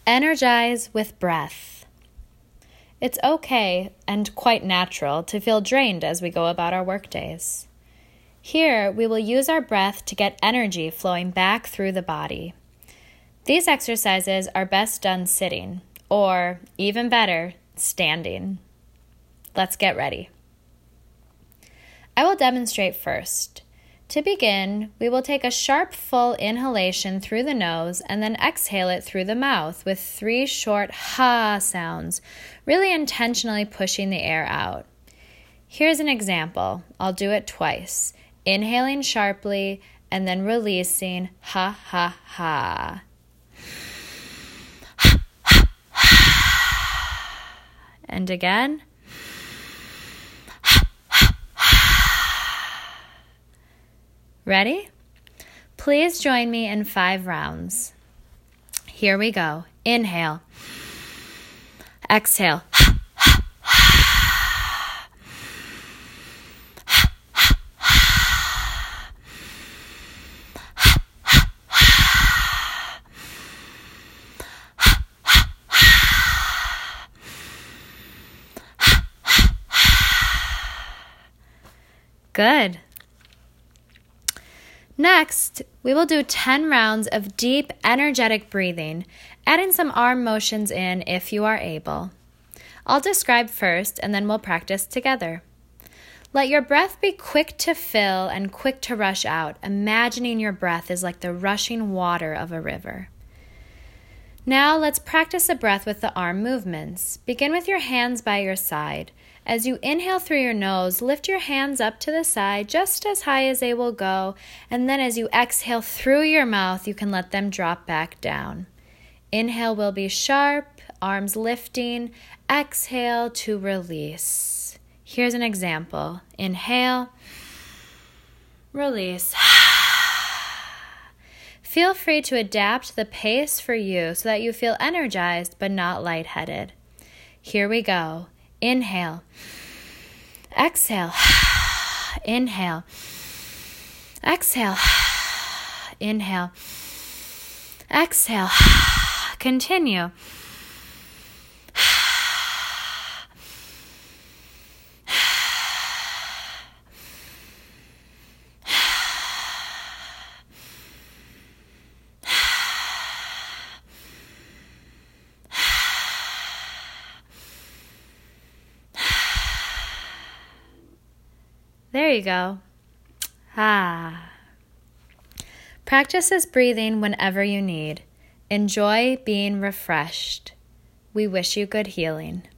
Energize with breath. It's okay and quite natural to feel drained as we go about our workdays. Here, we will use our breath to get energy flowing back through the body. These exercises are best done sitting, or, even better, standing. Let's get ready. I will demonstrate first. To begin, we will take a sharp, full inhalation through the nose and then exhale it through the mouth with 3 short ha sounds, really intentionally pushing the air out. Here's an example. I'll do it twice. Inhaling sharply and then releasing ha ha ha. And again. Ready? Please join me in 5 rounds. Here we go. Inhale. Exhale. Good. Next, we will do 10 rounds of deep, energetic breathing, adding some arm motions in if you are able. I'll describe first, and then we'll practice together. Let your breath be quick to fill and quick to rush out, imagining your breath is like the rushing water of a river. Now let's practice a breath with the arm movements. Begin with your hands by your side. As you inhale through your nose, lift your hands up to the side just as high as they will go, and then as you exhale through your mouth, you can let them drop back down. Inhale will be sharp, arms lifting. Exhale to release. Here's an example. Inhale, release. Feel free to adapt the pace for you so that you feel energized but not lightheaded. Here we go. Inhale, exhale, inhale, exhale, inhale, exhale, continue. There you go. Practice this breathing whenever you need. Enjoy being refreshed. We wish you good healing.